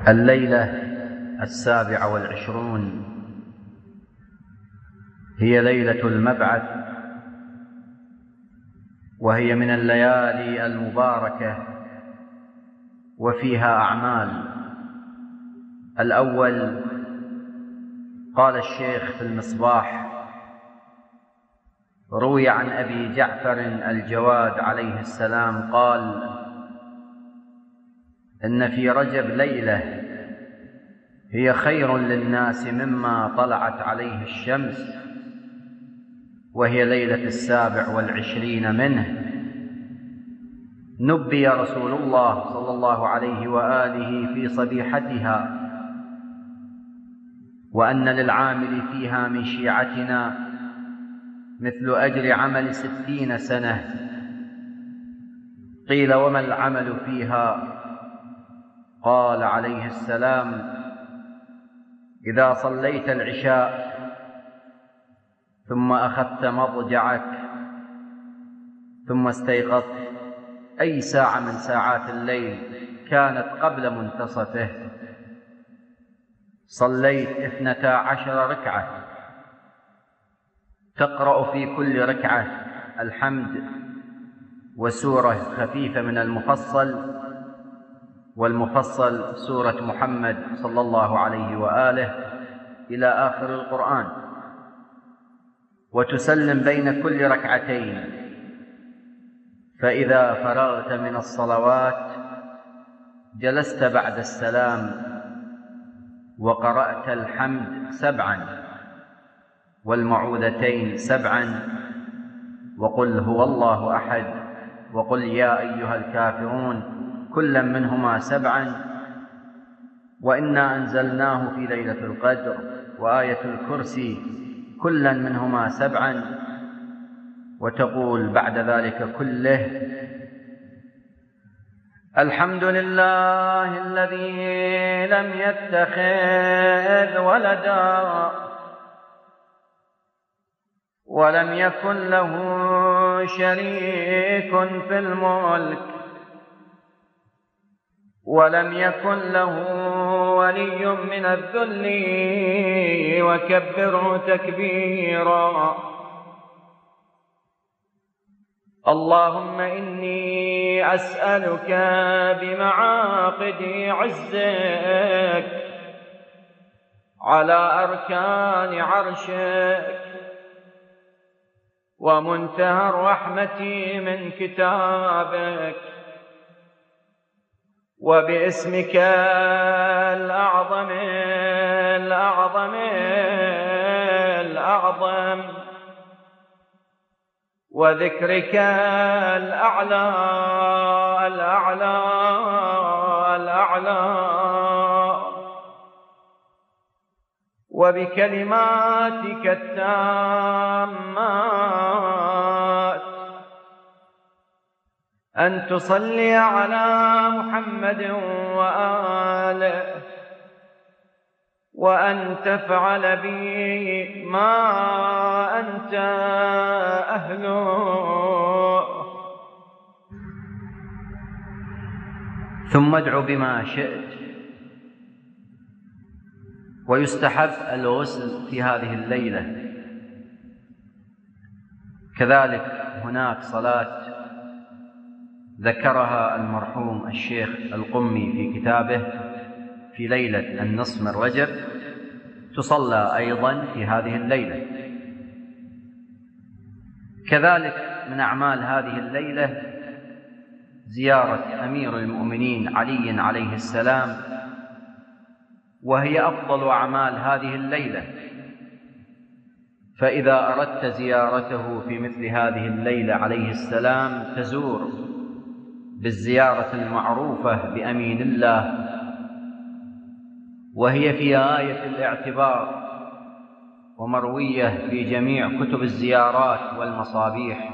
الليلة 27 هي ليلة المبعث، وهي من الليالي المباركة وفيها أعمال. الأول قال الشيخ في المصباح: روي عن أبي جعفر الجواد عليه السلام قال: إن في رجب ليلة هي خير للناس مما طلعت عليه الشمس، وهي ليلة 27 منه. نبي رسول الله صلى الله عليه وآله في صبيحتها، وأن للعامل فيها من شيعتنا مثل أجر عمل 60 سنة. قيل: وما العمل فيها؟ قال عليه السلام: إذا صليت العشاء ثم أخذت مضجعك ثم استيقظت أي ساعة من ساعات الليل كانت قبل منتصفه، صليت 12 ركعة، تقرأ في كل ركعة الحمد وسورة خفيفة من المفصل، والمفصل سورة محمد صلى الله عليه وآله إلى آخر القرآن، وتسلم بين كل ركعتين. فإذا فرغت من الصلوات جلست بعد السلام وقرأت الحمد 7 والمعوذتين 7 وقل هو الله أحد وقل يا أيها الكافرون كلا منهما 7، وإنا أنزلناه في ليلة القدر وآية الكرسي كلا منهما 7، وتقول بعد ذلك كله: الحمد لله الذي لم يتخذ ولدا ولم يكن له شريك في الملك ولم يكن له ولي من الذل وكبره تكبيرا. اللهم إني أسألك بمعاقد عزك على أركان عرشك ومنتهى الرحمة من كتابك، وباسمك الأعظم الأعظم الأعظم، وذكرك الأعلى الأعلى الأعلى، وبكلماتك التامات أن تصلي على محمد وآله، وأن تفعل بي ما أنت أهله. ثم ادع بما شئت. ويستحب الغسل في هذه الليلة. كذلك هناك صلاة ذكرها المرحوم الشيخ القمي في كتابه في ليلة النصف من رجب، تصلى أيضا في هذه الليلة. كذلك من أعمال هذه الليلة زيارة أمير المؤمنين علي عليه السلام، وهي أفضل أعمال هذه الليلة. فإذا أردت زيارته في مثل هذه الليلة عليه السلام تزور بالزيارة المعروفة بأمين الله، وهي في آية الاعتبار ومروية في جميع كتب الزيارات والمصابيح.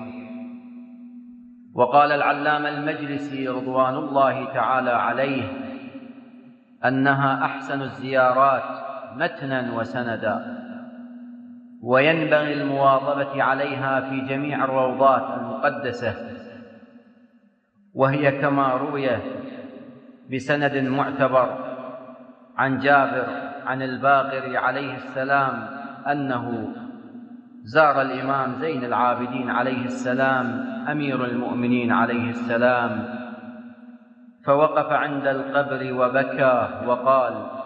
وقال العلامة المجلسي رضوان الله تعالى عليه أنها أحسن الزيارات متنا وسندا، وينبغي المواظبة عليها في جميع الروضات المقدسة، وهي كما روي بسند معتبر عن جابر عن الباقر عليه السلام أنه زار الإمام زين العابدين عليه السلام أمير المؤمنين عليه السلام، فوقف عند القبر وبكى وقال: